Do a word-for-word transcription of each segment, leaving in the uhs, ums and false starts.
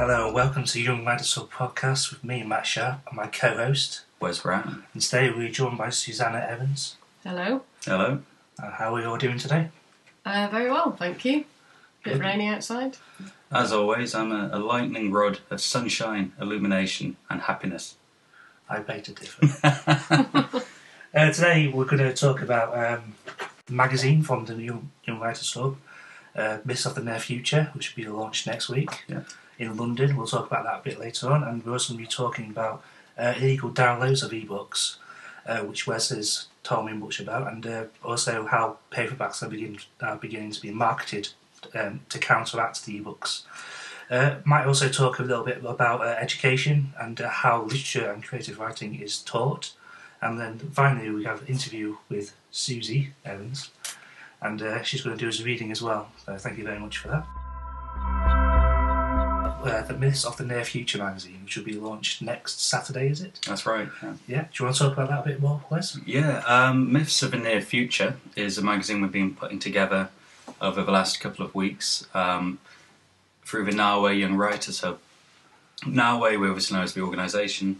Hello and welcome to Young Writers Hub podcast with me, Matt Sharp, and my co-host, Wes Brown. And today we're joined by Susanna Evans. Hello. Hello. Uh, how are you all doing today? Uh, very well, thank you. Bit Good. rainy outside. As always, I'm a, a lightning rod of sunshine, illumination and happiness. I beg to differ. uh, today we're going to talk about um, the magazine from the Young, Young Writers Hub, uh, Myths of the Near Future, which will be launched next week Yeah. in London. We'll talk about that a bit later on, and we're also going to be talking about uh, illegal downloads of ebooks, uh, which Wes has told me much about, and uh, also how paperbacks are, begin, are beginning to be marketed um, to counteract the ebooks. Uh, might also talk a little bit about uh, education and uh, how literature and creative writing is taught. And then finally we have an interview with Susie Evans, and uh, she's going to do us a reading as well. So thank you very much for that. Uh, the Myths of the Near Future magazine, which will be launched next Saturday, is it? That's right. Yeah. Yeah. Do you want to talk about that a bit more, Wes? Yeah. Um, Myths of the Near Future is a magazine we've been putting together over the last couple of weeks um, through the Norway Young Writers Hub. Norway, we obviously know as the organisation.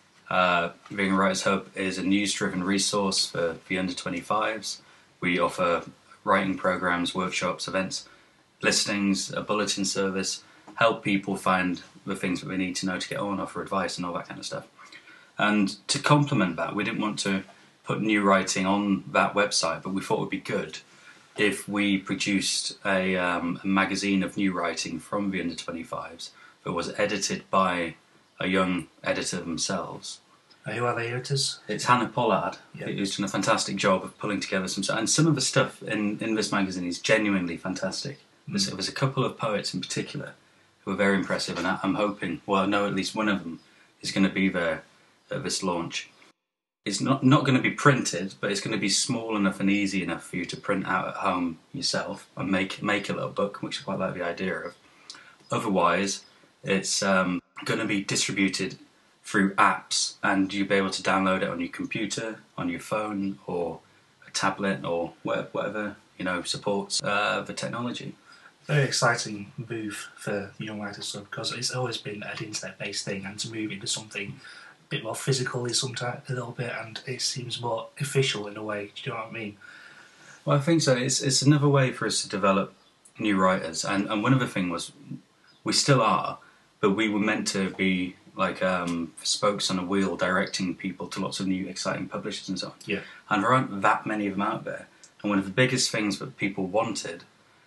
Uh, the Young Writers Hub is a news-driven resource for the under twenty-fives. We offer writing programmes, workshops, events, listings, a bulletin service, help people find the things that they need to know to get on, offer advice and all that kind of stuff. And to complement that, we didn't want to put new writing on that website, but we thought it would be good if we produced a, um, a magazine of new writing from the under twenty-fives that was edited by a young editor themselves. Uh, who are the editors? It's Hannah Pollard, Yeah. who's done a fantastic job of pulling together some... And some of the stuff in, in this magazine is genuinely fantastic. Mm. There's, there's a couple of poets in particular who are very impressive, and I, I'm hoping, well, I know at least one of them is going to be there at this launch. It's not, not going to be printed, but it's going to be small enough and easy enough for you to print out at home yourself and make make a little book, which I quite like the idea of. Otherwise, it's um, going to be distributed through apps, and you'll be able to download it on your computer, on your phone, or a tablet, or whatever, whatever you know supports uh, the technology. Very exciting move for the Young Writers Hub, because it's always been an internet-based thing, and to move into something a bit more physical is sometimes a little bit, and it seems more official in a way. Do you know what I mean? Well, I think so. It's it's another way for us to develop new writers, and and one of the things was we still are, but we were meant to be like um, spokes on a wheel, directing people to lots of new exciting publishers and so on. Yeah. And there aren't that many of them out there. And one of the biggest things that people wanted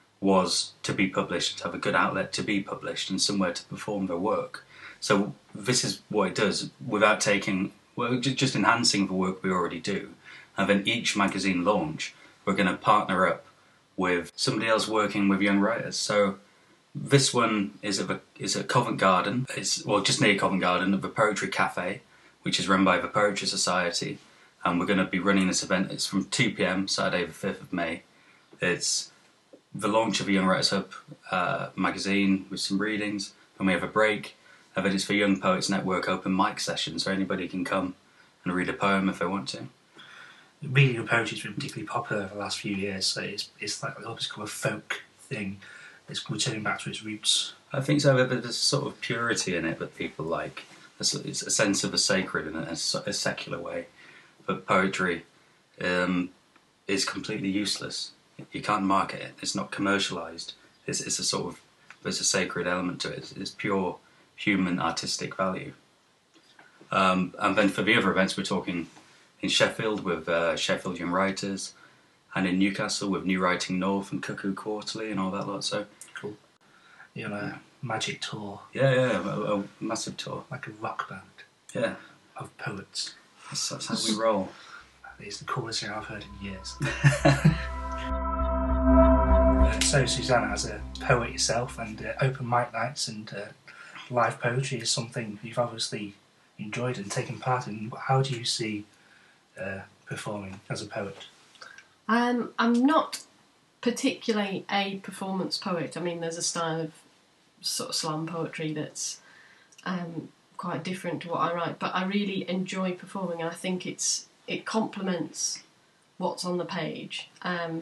was to be published, to have a good outlet to be published, and somewhere to perform their work. So this is what it does, without taking, well, ju- just enhancing the work we already do. And then each magazine launch, we're going to partner up with somebody else working with young writers. So this one is at, the, is at Covent Garden. It's, well, just near Covent Garden, at the Poetry Cafe, which is run by the Poetry Society. And we're going to be running this event. It's from two p.m, Saturday the fifth of May. It's the launch of the Young Writers Hub uh, magazine with some readings. And we have a break. And then it's for Young Poets Network open mic sessions, so anybody can come and read a poem if they want to. Reading of poetry has been particularly popular over the last few years, so it's it's like it's become a folk thing. It's returning back to its roots. I think so, but there's a sort of purity in it that people like. It's it's a sense of the sacred in a, a secular way. But poetry um, is completely useless. You can't market it. It's not commercialised. It's, it's a sort of, there's a sacred element to it. It's, it's pure human artistic value. Um, and then for the other events, we're talking in Sheffield with uh, Sheffield Young Writers, and in Newcastle with New Writing North and Cuckoo Quarterly and all that lot. So Cool. You know, a magic tour, yeah, yeah, a, a massive tour. like a rock band Yeah, of poets. that's, that's how we roll. It's the coolest thing I've heard in years. Uh, so, Susanna, as a poet yourself, and uh, open mic nights and uh, live poetry is something you've obviously enjoyed and taken part in. How do you see uh, performing as a poet? Um, I'm not particularly a performance poet. I mean, there's a style of sort of slam poetry that's um, quite different to what I write, but I really enjoy performing, and I think it's it complements what's on the page. Um,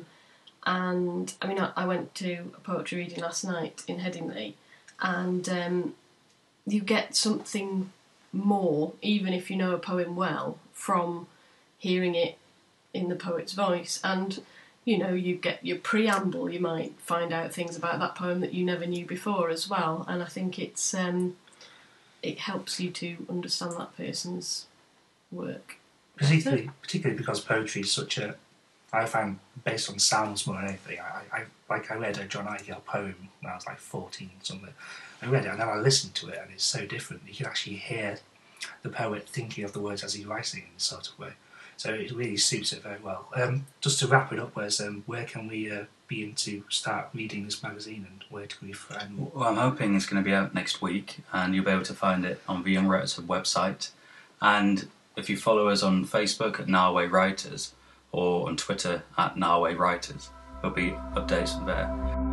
and I mean, I, I went to a poetry reading last night in Headingley, and um, you get something more, even if you know a poem well, from hearing it in the poet's voice. And, you know, you get your preamble, you might find out things about that poem that you never knew before as well. And I think it's um, it helps you to understand that person's work. Particularly, particularly because poetry is such a, I find, based on sounds more than anything. I, I like I read a John Ideal poem when I was like fourteen something. I read it and then I listened to it, and it's so different. You can actually hear the poet thinking of the words as he's writing in this sort of way. So it really suits it very well. Um, just to wrap it up, Wes, um, where can we uh, begin to start reading this magazine, and where can we find more? Well, I'm hoping it's going to be out next week, and you'll be able to find it on the Young Writers website. And if you follow us on Facebook at Narway Writers, or on Twitter at Narway Writers, there'll be updates there.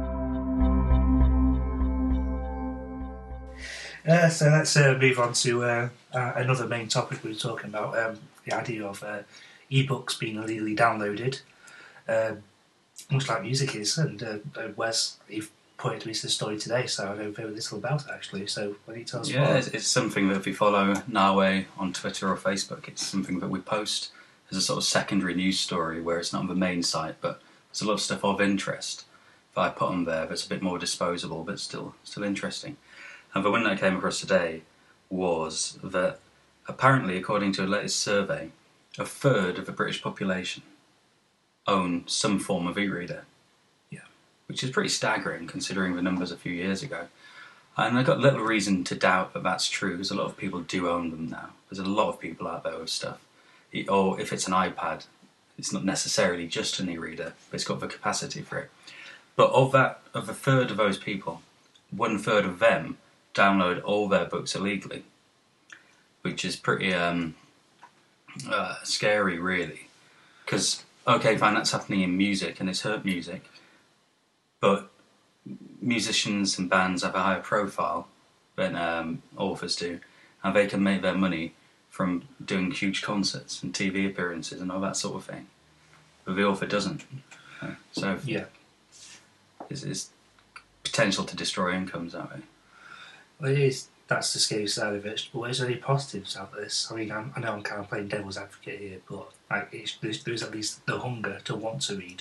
Uh, so let's uh, move on to uh, uh, another main topic we were talking about, um, the idea of uh, ebooks being illegally downloaded, uh, much like music is. And uh, Wes, you've pointed me to the story today, so I know very little about it actually. So why don't you tell us Yeah, more? it's, it's something that if you follow Narway on Twitter or Facebook, it's something that we post as a sort of secondary news story where it's not on the main site, but there's a lot of stuff of interest that I put on there that's a bit more disposable, but still still interesting. And the one that I came across today was that apparently, according to a latest survey, a third of the British population own some form of e-reader. Yeah. Which is pretty staggering considering the numbers a few years ago. And I've got little reason to doubt that that's true, because a lot of people do own them now. There's a lot of people out there with stuff. Or if it's an iPad, it's not necessarily just an e-reader, but it's got the capacity for it. But of that, of a third of those people, one third of them download all their books illegally, which is pretty um, uh, scary, really. Because, okay, fine, that's happening in music, and it's hurt music, but musicians and bands have a higher profile than um, authors do, and they can make their money from doing huge concerts and T V appearances and all that sort of thing. But the author doesn't. So Yeah. it's, it's potential to destroy incomes that way. Well, it is. That's the scary side of it. But is there any positives out of this? I mean, I'm, I know I'm kind of playing devil's advocate here, but like, it's, there's, there's at least the hunger to want to read,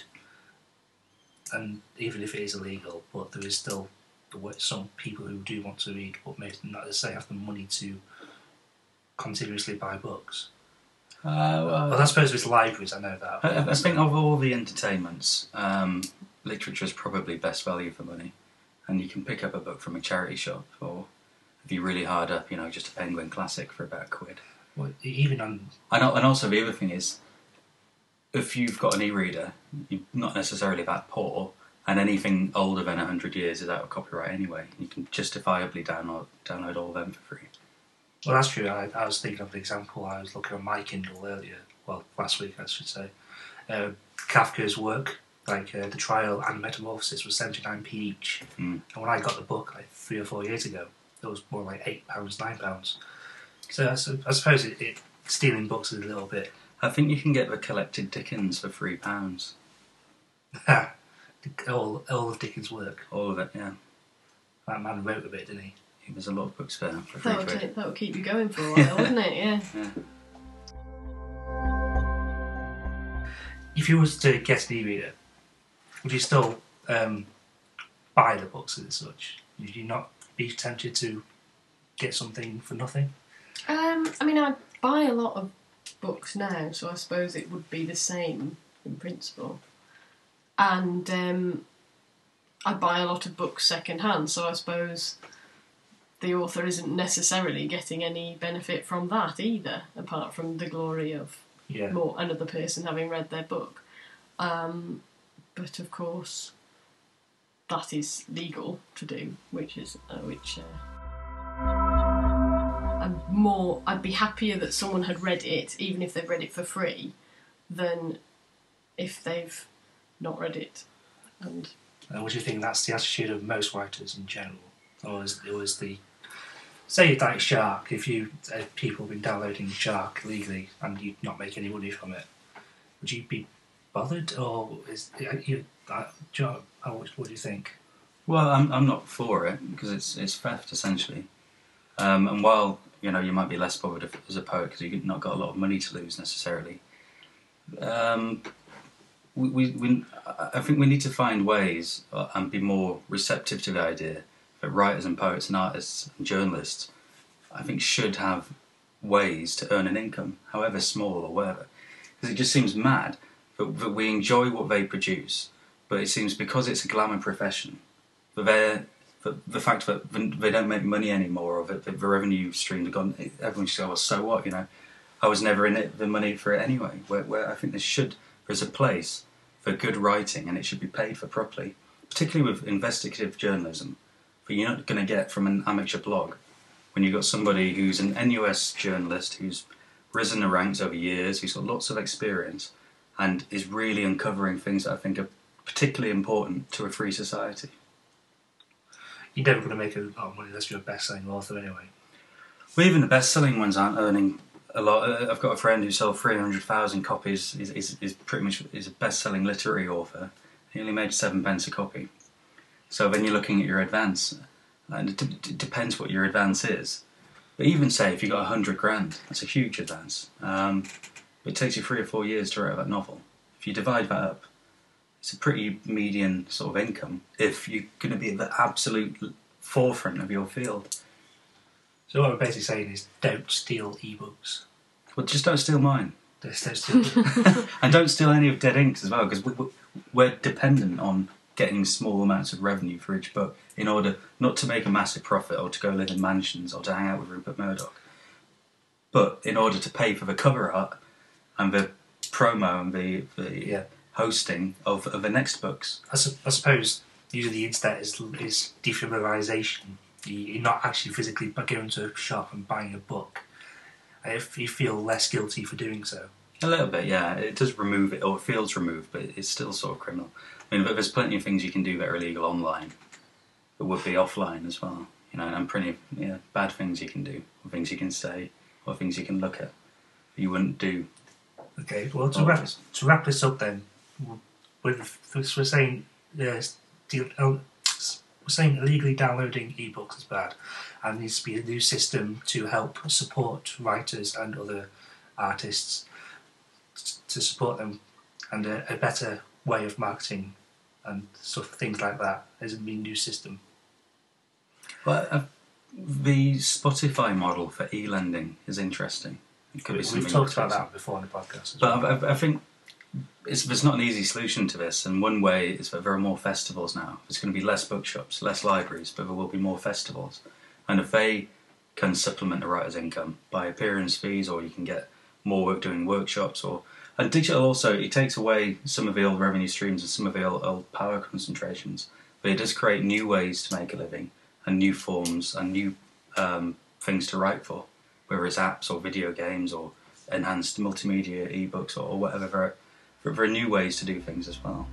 and even if it is illegal, but there is still some people who do want to read, but maybe not necessarily have the money to continuously buy books. Uh, well, Well, I suppose with libraries, I know that. I, I think of all the entertainments, um, literature is probably best value for money. And you can pick up a book from a charity shop, or if you're really hard up, you know, just a Penguin Classic for about a quid. Well, even on... And, and also the other thing is, if you've got an e-reader, you're not necessarily that poor, and anything older than one hundred years is out of copyright anyway. You can justifiably download download all of them for free. Well, that's true. I, I was thinking of an example. I was looking on my Kindle earlier, well, last week, I should say. Uh, Kafka's work, like uh, The Trial and Metamorphosis, was seventy-nine p each. Mm. And when I got the book, like three or four years ago, it was more like eight pounds, nine pounds. So I, su- I suppose it, it stealing books is a little bit... I think you can get the collected Dickens for three pounds. all, all of Dickens' work. All of it, yeah. That man wrote a bit, didn't he? There's a lot of books there for free That would, quid. take, that would keep you going for a while, wouldn't it? Yeah. Yeah. If you was to get an e-reader, would you still um, buy the books and such? Would you not be tempted to get something for nothing? Um, I mean, I buy a lot of books now, so I suppose it would be the same in principle. And um, I buy a lot of books second hand, so I suppose the author isn't necessarily getting any benefit from that either, apart from the glory of Yeah. more another person having read their book. Um, but of course, that is legal to do, which is uh, which. Uh, I'm more. I'd be happier that someone had read it, even if they've read it for free, than if they've not read it. And And would you think that's the attitude of most writers in general, or is it was the say like Shark? If you uh, people have been downloading Shark legally and you not make any money from it, would you be bothered, or is uh, you? Uh, do you know, how, what do you think? Well, I'm I'm not for it because it's it's theft essentially. Um, and while you know you might be less bothered if, as a poet because you've not got a lot of money to lose necessarily, um, we, we, we I think we need to find ways and be more receptive to the idea that writers and poets and artists and journalists, I think, should have ways to earn an income, however small or whatever. Because it just seems mad that, that we enjoy what they produce, but it seems because it's a glamour profession, that they're the, the fact that they don't make money anymore, or that the revenue streams have gone, everyone just goes, well, so what, you know? I was never in it, the money for it anyway. Where, where I think there should, there's a place for good writing, and it should be paid for properly, particularly with investigative journalism, that you're not going to get from an amateur blog. When you've got somebody who's an N U S journalist, who's risen the ranks over years, who's got lots of experience, and is really uncovering things that I think are particularly important to a free society. You're never going to make a lot of money unless you're a best-selling author anyway. Well, even the best-selling ones aren't earning a lot. I've got a friend who sold three hundred thousand copies. He's, he's, he's pretty much he's a best-selling literary author. He only made seven pence a copy. So then you're looking at your advance, and it, d- it depends what your advance is. But even say if you got a hundred grand, that's a huge advance. Um, it takes you three or four years to write that novel. If you divide that up, it's a pretty median sort of income if you're going to be at the absolute forefront of your field. So what we're basically saying is, don't steal ebooks. Well, just don't steal mine. Just don't steal them. And don't steal any of Dead Ink's as well, because we, we're dependent on getting small amounts of revenue for each book in order not to make a massive profit or to go live in mansions or to hang out with Rupert Murdoch, but in order to pay for the cover art and the promo and the, the Yeah. hosting of, of the next books. I, su- I suppose using the internet is, is defamiliarisation. You- You're not actually physically going to a shop and buying a book. And if you feel less guilty for doing so. A little bit, yeah. It does remove it, or it feels removed, but it's still sort of criminal. I mean, but there's plenty of things you can do that are illegal online that would be offline as well. You know, and plenty of yeah, bad things you can do, or things you can say, or things you can look at that you wouldn't do. Okay, well, to wrap, to wrap this up then, we're, we're saying uh, deal, uh, we're saying illegally downloading ebooks is bad, and there needs to be a new system to help support writers and other artists to support them, and a, a better way of marketing and stuff, things like that. There's a new system. Well, uh, the Spotify model for e-lending is interesting. It could We, be something we've talked to about explore. that before in the podcast. As But well. I, I, I think it's, there's not an easy solution to this, and one way is that there are more festivals now. There's going to be less bookshops, less libraries, but there will be more festivals. And if they can supplement a writer's income by appearance fees, or you can get more work doing workshops, or and digital also, it takes away some of the old revenue streams and some of the old, old power concentrations, but it does create new ways to make a living and new forms and new um, things to write for, whether it's apps or video games or enhanced multimedia ebooks or, or whatever. There are, there are new ways to do things as well.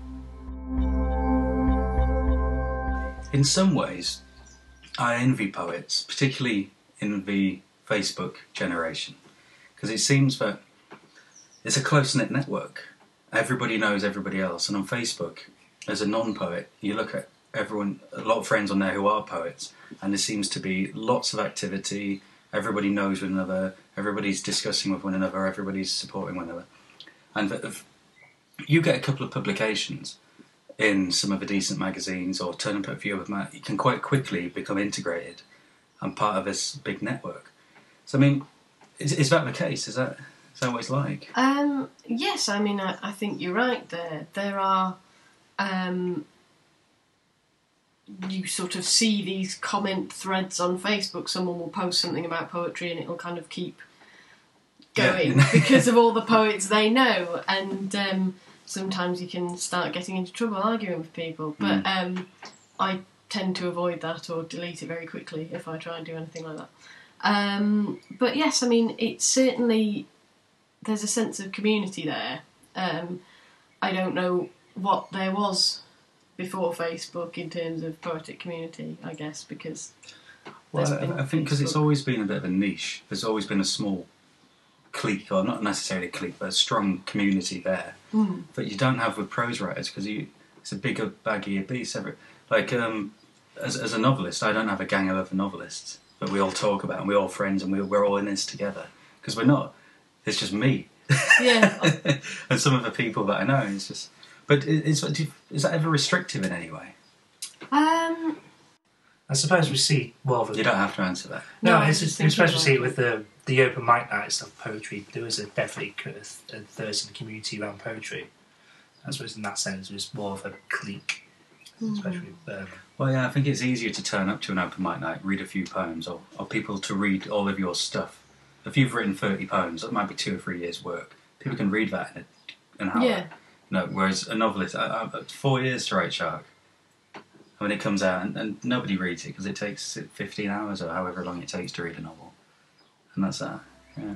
In some ways, I envy poets, particularly in the Facebook generation, because it seems that it's a close-knit network. Everybody knows everybody else, and on Facebook, as a non-poet, you look at everyone, a lot of friends on there who are poets, and there seems to be lots of activity. Everybody knows one another, everybody's discussing with one another, everybody's supporting one another. And if you get a couple of publications in some of the decent magazines, or turn up at a few of them, you can quite quickly become integrated and part of this big network. So, I mean, is, is that the case? Is that... Is that what it's like? Um, yes, I mean, I, I think you're right there. There are, um, you sort of see these comment threads on Facebook. Someone will post something about poetry and it'll kind of keep going Yeah. because of all the poets they know. And um, sometimes you can start getting into trouble arguing with people. But Mm. um, I tend to avoid that or delete it very quickly if I try and do anything like that. Um, but yes, I mean, it's certainly... There's a sense of community there. Um, I don't know what there was before Facebook in terms of poetic community, I guess, because... Well, there's been I, I think because it's Facebook. always been a bit of a niche. There's always been a small clique, or not necessarily a clique, but a strong community there Mm. that you don't have with prose writers, because it's a bigger, baggier beast. Every, like, um, as, as a novelist, I don't have a gang of other novelists. that we all talk about and we're all friends and we, we're all in this together. Because we're not. It's just me. Yeah. And some of the people that I know, it's just... But is, is that ever restrictive in any way? Um, I suppose we see more of a... You don't have to answer that. No, No, it's I'm just just, I suppose we thinking see it about with the the open mic nights of poetry. There is a definitely a, a thirst in the community around poetry. I suppose in that sense, it's more of a clique, Mm. especially. Um, Well, yeah, I think it's easier to turn up to an open mic night, read a few poems, or, or people to read all of your stuff. If you've written thirty poems, that might be two or three years' work. People can read that in a, an hour. Yeah. No, whereas a novelist, I, I, four years to write Shark. When it comes out, and, and nobody reads it because it takes fifteen hours or however long it takes to read a novel. And that's that, yeah.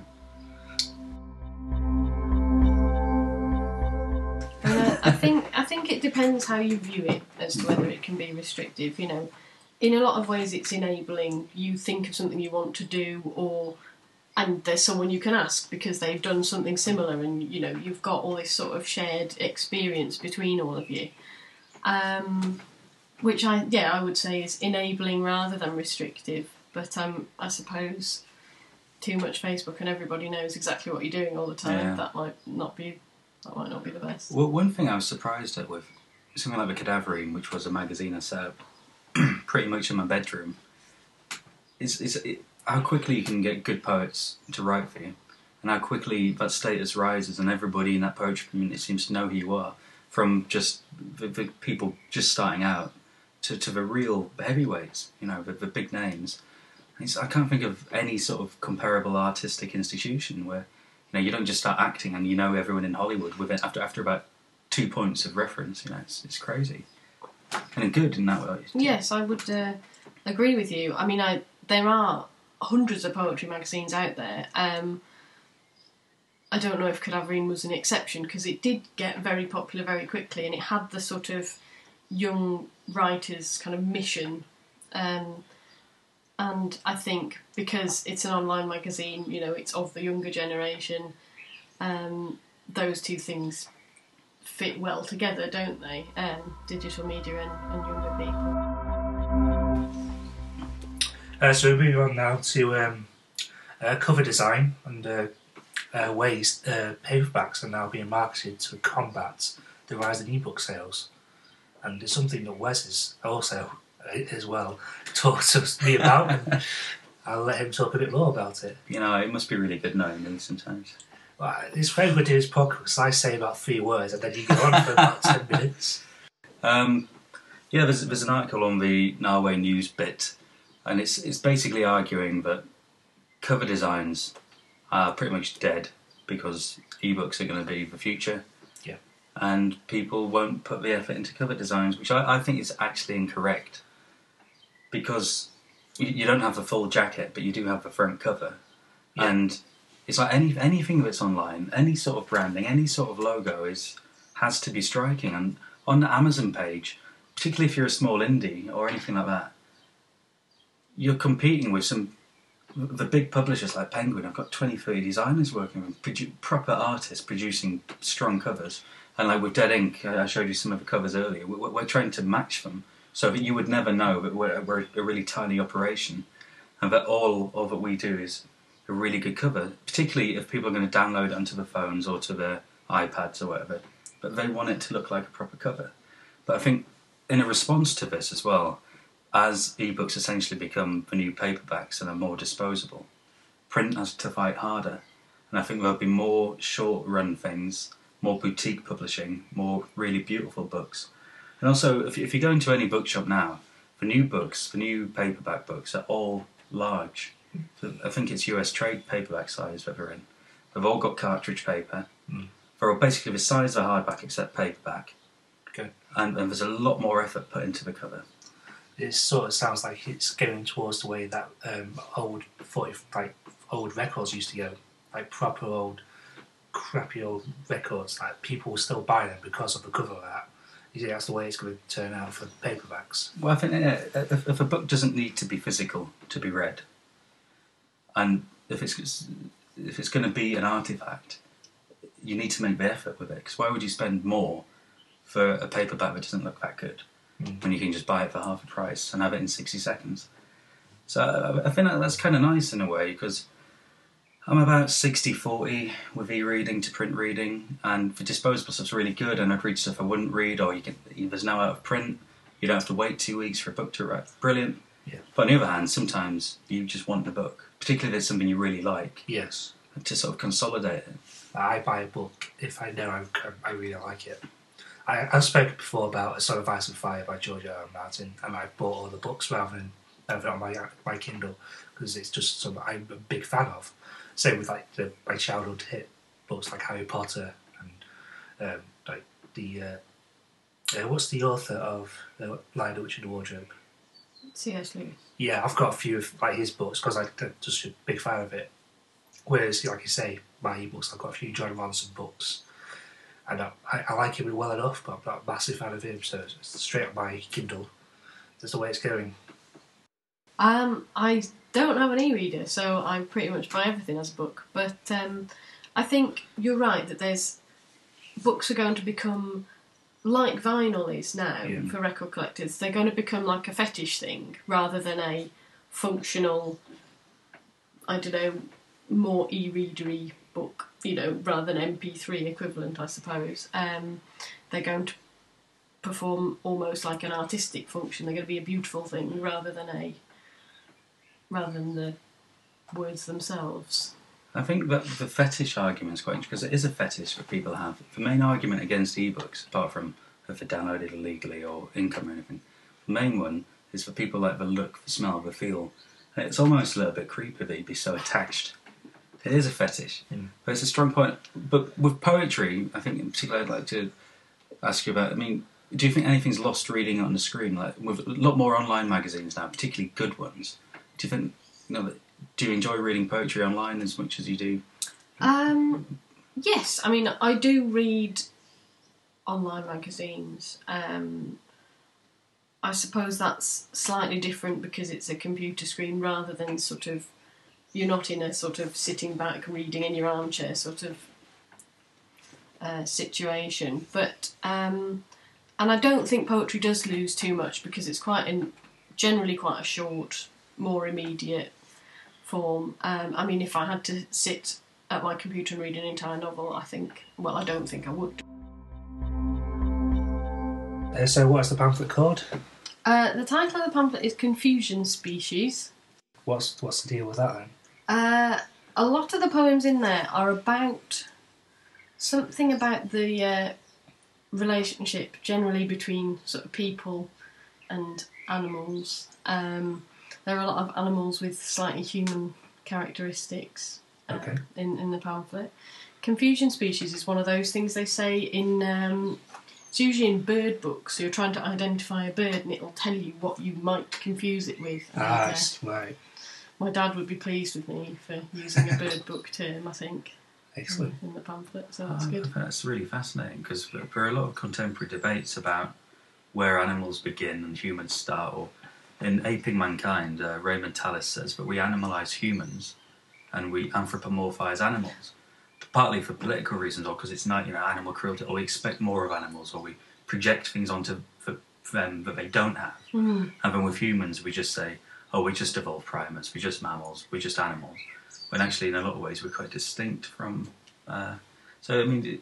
And uh, I think I think it depends how you view it as to whether it can be restrictive. You know, in a lot of ways, it's enabling. You think of something you want to do, or and there's someone you can ask because they've done something similar, and you know you've got all this sort of shared experience between all of you. Um, which I yeah I would say is enabling rather than restrictive. But um, I suppose too much Facebook and everybody knows exactly what you're doing all the time. Yeah. That might not be that might not be the best. Well, one thing I was surprised at with something like the Cadaverine, which was a magazine I set up pretty much in my bedroom, is, is it, how quickly you can get good poets to write for you, and how quickly that status rises, and everybody in that poetry community seems to know who you are, from just the, the people just starting out to, to the real heavyweights, you know, the, the big names. It's, I can't think of any sort of comparable artistic institution where, you know, you don't just start acting and you know everyone in Hollywood within after after about two points of reference. You know, it's it's crazy and good in that way. Yes, I would uh, agree with you. I mean, I there are hundreds of poetry magazines out there. Um, I don't know if Cadaverine was an exception because it did get very popular very quickly, and it had the sort of young writers kind of mission. Um, And I think because it's an online magazine, you know, it's of the younger generation, um, those two things fit well together, don't they? Um, digital media and, and younger people. uh, so we're moving on now to um, uh, cover design and uh, uh, ways uh, paperbacks are now being marketed to combat the rise in ebook sales, and it's something that Wes is also as well talked to me about, and I'll let him talk a bit more about it. You know, it must be really good knowing me sometimes. Well, it's very good to do his podcast. I say about three words and then you go on for about ten minutes. Um, yeah, there's there's an article on the Norway News bit, and it's it's basically arguing that cover designs are pretty much dead because ebooks are going to be the future. Yeah. And people won't put the effort into cover designs, which I, I think is actually incorrect. Because you, you don't have the full jacket, but you do have the front cover. Yeah. And it's like any anything that's online, any sort of branding, any sort of logo is has to be striking. And on the Amazon page, particularly if you're a small indie or anything like that, you're competing with some the big publishers like Penguin. I've got twenty, thirty designers working with produ- proper artists producing strong covers. And like with Dead Ink, I showed you some of the covers earlier. We're, we're trying to match them so that you would never know that we're, we're a really tiny operation, and that all, all that we do is a really good cover, particularly if people are going to download it onto the phones or to their iPads or whatever. But they want it to look like a proper cover. But I think in a response to this as well, as ebooks essentially become the new paperbacks and are more disposable, print has to fight harder. And I think there'll be more short-run things, more boutique publishing, more really beautiful books. And also, if, if you go into any bookshop now, the new books, the new paperback books are all large. So I think it's U S trade paperback size that they're in. They've all got cartridge paper. Mm. They're all basically the size of a hardback except paperback. Okay. And, and there's a lot more effort put into the cover. It sort of sounds like it's going towards the way that um, old forty, like old records used to go, like proper old, crappy old records. Like people will still buy them because of the cover art. You think that's the way it's going to turn out for paperbacks? Well, I think yeah, if, if a book doesn't need to be physical to be read, and if it's if it's going to be an artifact, you need to make the effort with it. Because why would you spend more for a paperback that doesn't look that good mm. when you can just buy it for half the price and have it in sixty seconds? So I, I think that that's kind of nice in a way, because I'm about sixty forty with e-reading to print reading, and for disposable stuff's really good, and I'd read stuff I wouldn't read, or you can, there's now out of print, you don't have to wait two weeks for a book to arrive. Brilliant. Yeah. But on the other hand, sometimes you just want the book, particularly if it's something you really like, Yes. to sort of consolidate it. I buy a book if I know I, I really like it. I, I've spoken before about A Song of Ice and Fire by George R. R. Martin, and I bought all the books rather than have it on my my Kindle, because it's just something I'm a big fan of. Same with like the, my childhood hit books like Harry Potter and um, like the uh, uh, what's the author of uh, Lion, the Witch and the Wardrobe? C S Lewis. Yeah, I've got a few of like his books because I'm just a big fan of it. Whereas, like you say, my ebooks, I've got a few John Ronson books, and I, I like him well enough, but I'm not a massive fan of him. So it's straight on my Kindle. That's the way it's going. Um, I don't have an e-reader, so I pretty much buy everything as a book. But um, I think you're right that there's books are going to become like vinyl is now Yeah. for record collectors. They're going to become like a fetish thing rather than a functional, I don't know, more e-readery book, you know, rather than M P three equivalent, I suppose. Um, they're going to perform almost like an artistic function. They're going to be a beautiful thing rather than a rather than the words themselves. I think that the fetish argument is quite interesting, because it is a fetish that people have. The main argument against ebooks, apart from if they're downloaded illegally or income or anything, the main one is for people like the look, the smell, the feel. And it's almost a little bit creepy that you'd be so attached. It is a fetish, Mm. but it's a strong point. But with poetry, I think in particular I'd like to ask you about, I mean, do you think anything's lost reading on the screen? Like, with a lot more online magazines now, particularly good ones, do you think, you know, do you enjoy reading poetry online as much as you do? Um, yes, I mean, I do read online magazines. Um, I suppose that's slightly different because it's a computer screen rather than sort of, you're not in a sort of sitting back reading in your armchair sort of uh, situation. But, um, and I don't think poetry does lose too much because it's quite in, generally quite a short, more immediate form. Um, I mean, if I had to sit at my computer and read an entire novel, I think, well, I don't think I would. Uh, so, what is the pamphlet called? Uh, the title of the pamphlet is Confusion Species. What's what's the deal with that then? Uh, a lot of the poems in there are about something about the uh, relationship generally between sort of people and animals. Um, there are a lot of animals with slightly human characteristics uh, Okay. in, in the pamphlet. Confusion Species is one of those things they say in... Um, it's usually in bird books, so you're trying to identify a bird and it'll tell you what you might confuse it with. And, Ah, uh, yes, right. my dad would be pleased with me for using a bird book term, I think, Excellent. in the pamphlet, so that's Oh, good. That's really fascinating, because there are a lot of contemporary debates about where animals begin and humans start. Or in Aping Mankind, uh, Raymond Tallis says that we animalise humans and we anthropomorphise animals, partly for political reasons or because it's not, you know, animal cruelty, or we expect more of animals, or we project things onto for them that they don't have. Mm. And then with humans, we just say, oh, we just evolved primates, we're just mammals, we're just animals. When actually, in a lot of ways, we're quite distinct from... Uh, so, I mean,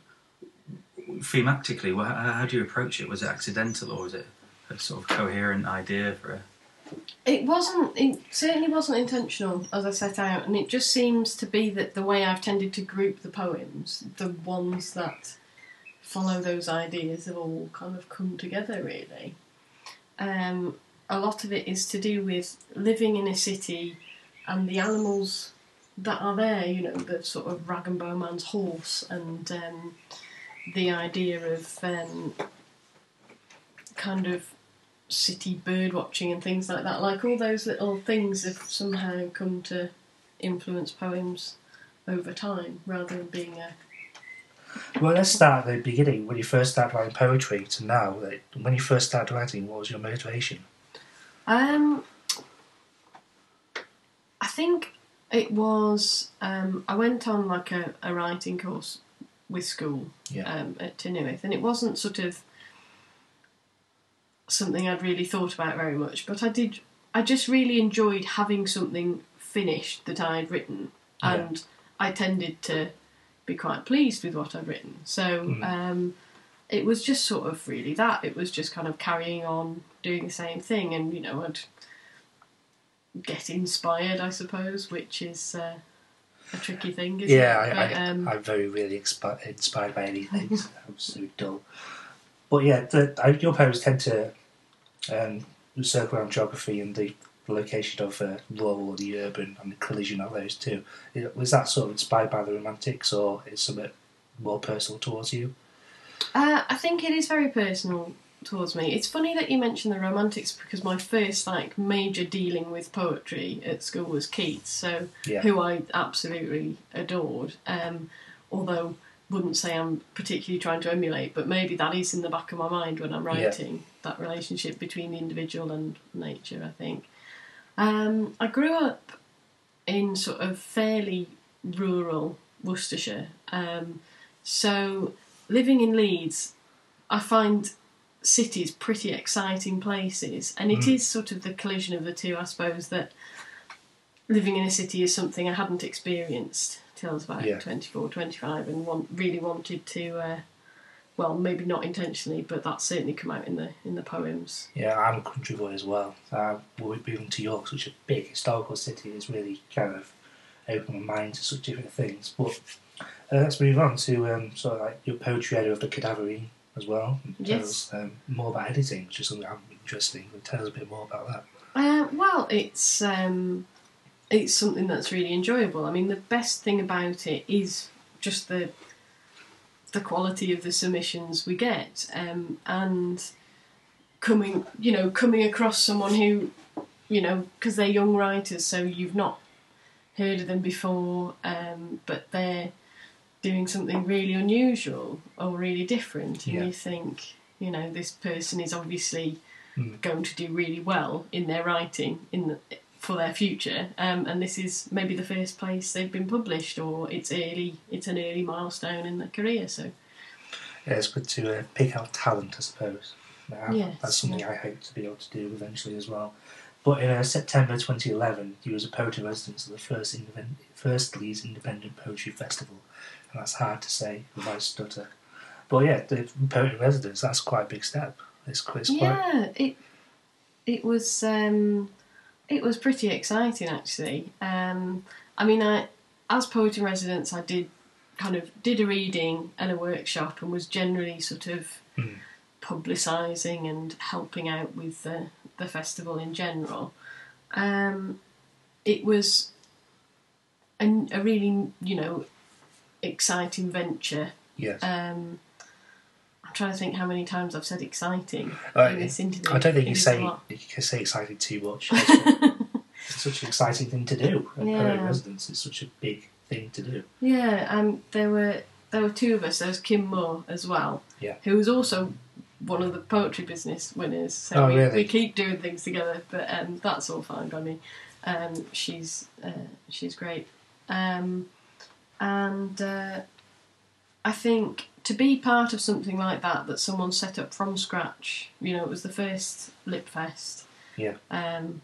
it, thematically, well, how, how do you approach it? Was it accidental, or was it a sort of coherent idea for a... It wasn't, it certainly wasn't intentional as I set out, and it just seems to be that the way I've tended to group the poems, the ones that follow those ideas have all kind of come together, really. Um, a lot of it is to do with living in a city and the animals that are there, you know, the sort of rag and bone man's horse, and um, the idea of um, kind of city bird watching and things like that. Like, all those little things have somehow come to influence poems over time rather than being a... Well, let's start at the beginning. When you first started writing poetry to now, like, when you first started writing, what was your motivation? Um, I think it was... Um, I went on like a, a writing course with school Yeah. um, at Tynewith, and it wasn't sort of something I'd really thought about very much, but I did I just really enjoyed having something finished that I'd written, and yeah. I tended to be quite pleased with what I'd written. So mm. um, it was just sort of really that. It was just kind of carrying on doing the same thing, and you know, I'd get inspired, I suppose, which is uh, a tricky thing, isn't yeah, it? Yeah, But, I, um, I'm very really expi- inspired by anything. I'm so dull. But yeah, the, I, your poems tend to um, circle around geography and the location of uh, rural or the urban and the collision of those two. Was that sort of inspired by the Romantics, or is something more personal towards you? Uh, I think it is very personal towards me. It's funny that you mentioned the Romantics, because my first like major dealing with poetry at school was Keats, so yeah. who I absolutely adored. Um, although wouldn't say I'm particularly trying to emulate, but maybe that is in the back of my mind when I'm writing, yeah. that relationship between the individual and nature, I think. Um, I grew up in sort of fairly rural Worcestershire, um, so living in Leeds, I find cities pretty exciting places, and it mm. is sort of the collision of the two, I suppose, that living in a city is something I hadn't experienced till I was about yeah. twenty-four, twenty-five, and want, really wanted to, uh, well, maybe not intentionally, but that's certainly come out in the in the poems. Yeah, I'm a country boy as well. Uh, moving to York, such a big historical city, has really kind of opened my mind to such different things. But uh, let's move on to um, sort of like your poetry area of the Cadaverine as well. Tell yes. us um, more about editing, which is something I'm interesting. Tell us a bit more about that. Uh, well, it's um, it's something that's really enjoyable. I mean, the best thing about it is just the the quality of the submissions we get, um, and coming, you know, coming across someone who, you know, because they're young writers, so you've not heard of them before, um, but they're doing something really unusual or really different, and yeah. you think, you know, this person is obviously mm. going to do really well in their writing in the, for their future, um, and this is maybe the first place they've been published, or it's early, it's an early milestone in their career. So yeah, it's good to uh, pick out talent, I suppose. Uh, yes, that's something yeah. I hope to be able to do eventually as well. But in uh, September twenty eleven, you was a poet in residence at the first, independent, first Leeds Independent Poetry Festival, and that's hard to say with my stutter. But yeah, the poet in residence, that's quite a big step. It's, it's yeah, quite... it it was um, it was pretty exciting actually. Um, I mean, I as poet in residence, I did kind of did a reading and a workshop, and was generally sort of mm. publicising and helping out with the the festival in general. Um, it was a, a really, you know, exciting venture. Yes. Um, I'm trying to think how many times I've said exciting uh, in this interview. I don't think it you say you can say exciting too much. It's such an exciting thing to do. A yeah. poet in residence is such a big thing to do. Yeah, and there were there were two of us. There was Kim Moore as well, yeah. who was also one of the poetry business winners. So oh, we, really? we keep doing things together, but um, that's all fine by me. Um, she's uh, she's great, um, and uh, I think to be part of something like that that someone set up from scratch. You know, it was the first Lip Fest. Yeah. Um,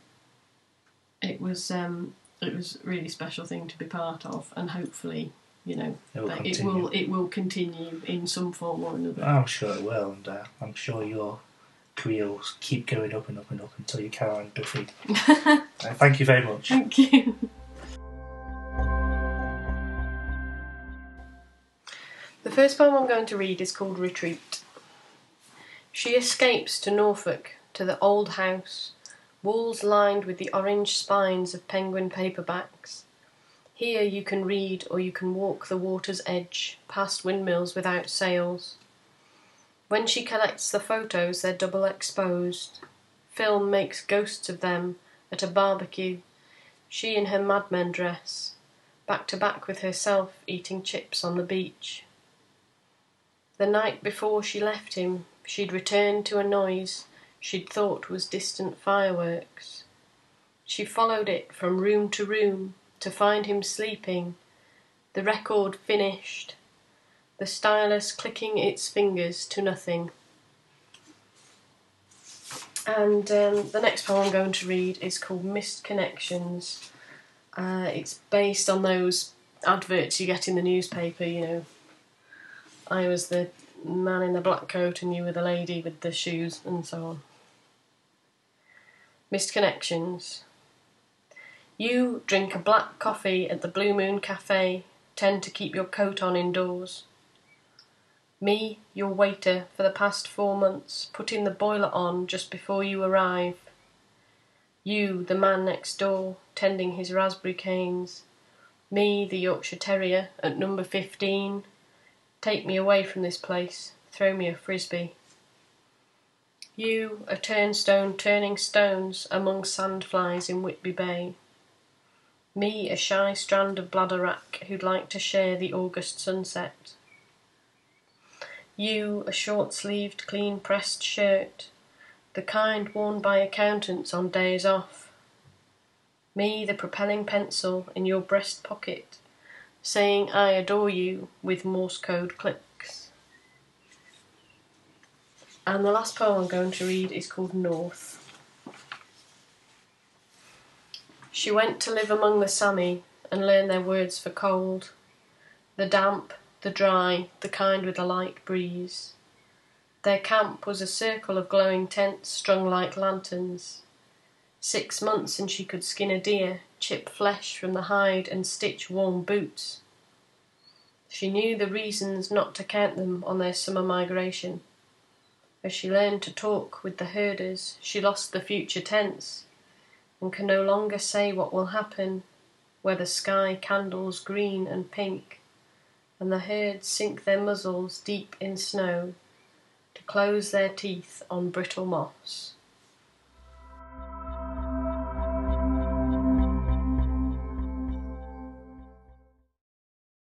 it was um, it was a really special thing to be part of, and hopefully, you know, it will, that it will it will continue in some form or another. I'm sure it will, and uh, I'm sure your career will keep going up and up and up until you're Caroline Duffy. uh, thank you very much. Thank you. The first poem I'm going to read is called Retreat. She escapes to Norfolk, to the old house, walls lined with the orange spines of penguin paperbacks. Here you can read or you can walk the water's edge, past windmills without sails. When she collects the photos, they're double exposed. Film makes ghosts of them at a barbecue. She in her Mad Men dress, back to back with herself, eating chips on the beach. The night before she left him, she'd returned to a noise she'd thought was distant fireworks. She followed it from room to room to find him sleeping, the record finished, the stylus clicking its fingers to nothing. And um, the next poem I'm going to read is called Missed Connections. Uh, it's based on those adverts you get in the newspaper, you know. I was the man in the black coat and you were the lady with the shoes, and so on. Missed Connections. You drink a black coffee at the Blue Moon Cafe, tend to keep your coat on indoors. Me, your waiter for the past four months, putting the boiler on just before you arrive. You, the man next door, tending his raspberry canes. Me, the Yorkshire Terrier, at number fifteen. Take me away from this place, throw me a frisbee. You, a turnstone turning stones among sandflies in Whitby Bay. Me, a shy strand of bladderwrack who'd like to share the August sunset. You, a short-sleeved, clean-pressed shirt, the kind worn by accountants on days off. Me, the propelling pencil in your breast pocket, saying I adore you with Morse code clicks. And the last poem I'm going to read is called North. She went to live among the Sami and learn their words for cold. The damp, the dry, the kind with a light breeze. Their camp was a circle of glowing tents strung like lanterns. Six months and she could skin a deer, chip flesh from the hide and stitch warm boots. She knew the reasons not to count them on their summer migration. As she learned to talk with the herders, she lost the future tense and can no longer say what will happen, where the sky candles green and pink, and the herds sink their muzzles deep in snow to close their teeth on brittle moss.